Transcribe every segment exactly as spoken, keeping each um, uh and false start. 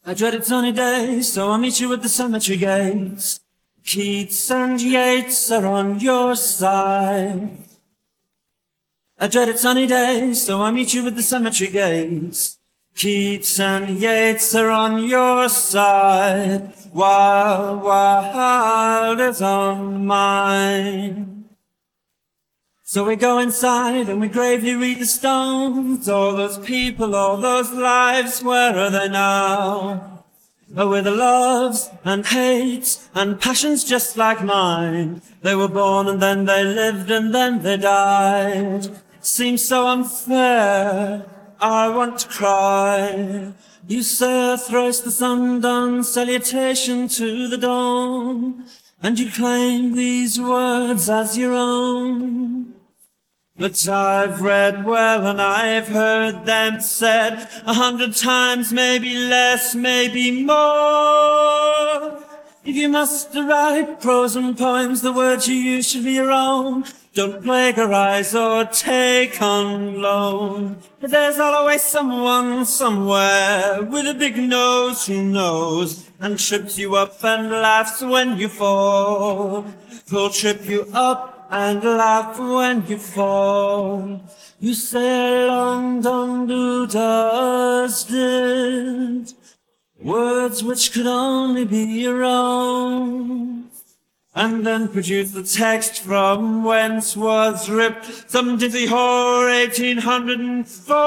I dreaded sunny days, so I'll meet you at the cemetery gates. Keats and Yeats are on your side. I dreaded sunny days, so I'll meet you at the cemetery gates. Keats and Yeats are on your side. Wild, wild is on mine. So we go inside and we gravely read the stones. All those people, all those lives, where are they now? Oh, with the loves and hates and passions just like mine. They were born and then they lived and then they died. Seems so unfair, I want to cry. You say a thrice the sun-done salutation to the dawn, and you claim these words as your own. But I've read well and I've heard them said a hundred times, maybe less, maybe more. If you must write prose and poems, the words you use should be your own. Don't plagiarize or take on loan. But there's always someone somewhere with a big nose who knows and trips you up and laughs when you fall. Who'll trip you up and laugh when you fall. You say long done do does did, words which could only be your own, and then produce the text from whence was ripped some dizzy whore eighteen hundred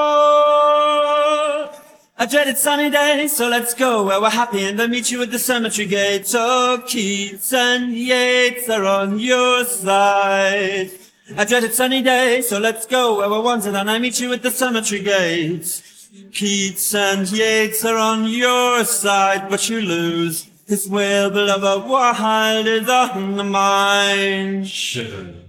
four. I dreaded sunny days, so let's go where we're happy and I'll meet you at the cemetery gates. Oh, Keats and Yeats are on your side. I dreaded sunny days, so let's go where we're wanted and I meet you at the cemetery gates. Keats and Yeats are on your side, but you lose. This well beloved wild is on the mind.